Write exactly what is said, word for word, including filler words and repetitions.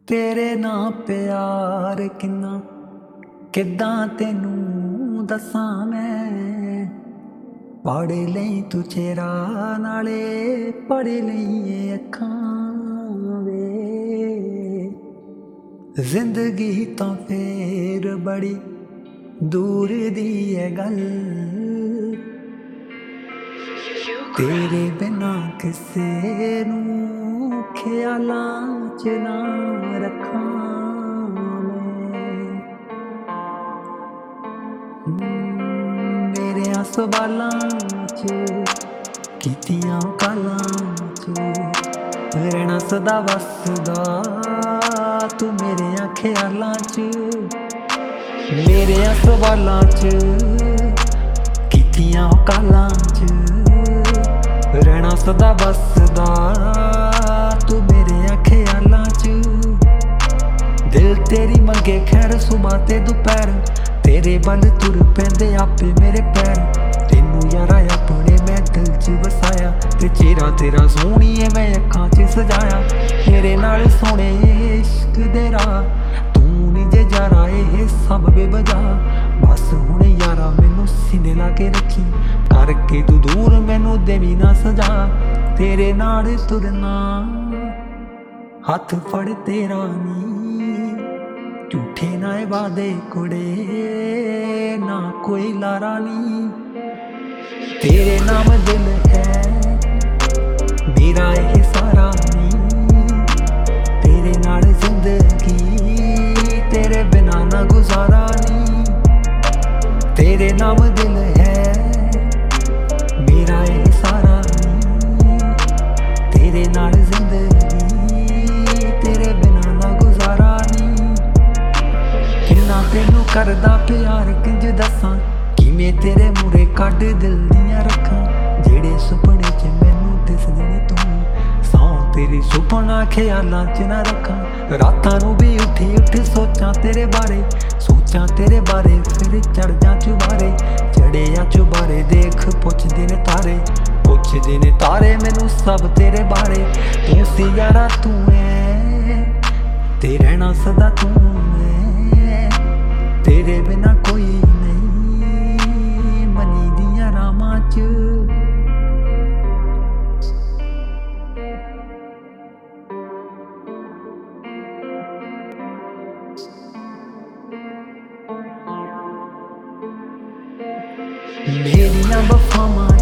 तेरे नाल प्यार किन्ना किद्दां तैनूं दस्सां मैं। पढ़ लई तू चेहरा नाले पढ़ लई ये अखां वे। जिंदगी तो फेर बड़ी दूर दी है गल, तेरे बिना किसे नूं ख्यालां च ना रखां मैं। मेरे सवालां च कीतियां कालां च रहना सदा वसदा तू मेरे ख्यालां च। मेरे सवालां च कीतियां कालां च रहना सदा बसदा तू मेरे ख्यालां च। दिल तेरी मंगे खैर सुबह ते दोपहर, तेरे बल तुर पैंदे आपे मेरे पैर। तेनू यारा अपने मैं दिल च वसाया, ते चेहरा तेरा सोहणीए मैं अखां च सजाया। तेरे नाल सोहणे इश्क दे राह तू नी जे जारा ए सब बेवजह। बस हुण यारा मैनू सीने ला के रखी, करके तू दूर मैनू देवी ना सजा। तेरे नाल तुरना हथ फड़ तेरा नी, झूठे ना वादे कुड़े ना कोई लारा नी। तेरे नाम दिल है मेरा ये सारा नी, तेरे नाल जिंदगी तेरे बिना ना गुजारा नी। तेरे नाम दिल है मेरा ये सारा नी, तेरे नाल जिंदगी तेरे बिना ना गुजारा नी। किन्ना तेनू करदा प्यार किंज दसां, किवें तेरे मूरे कढ दिल दियां रखां। जेड़े सुपने च मैनू दिसदे ने तू सौ तेरी सुपना ख्यालां च ना रखां। रातां नू भी उठी उठ सोचां तेरे बारे, सोचां तेरे बारे फिर चढ़ जा चुबारे। चढ़े या चुबारे देख पुछदे ने तारे, पुछदे ने तारे मैनू सब तेरे बारे। तू सी यारा तू है ते रहना सदा तू है, तेरे बिना कोई नहीं मनी दियां रामां च। मेरियां वफावां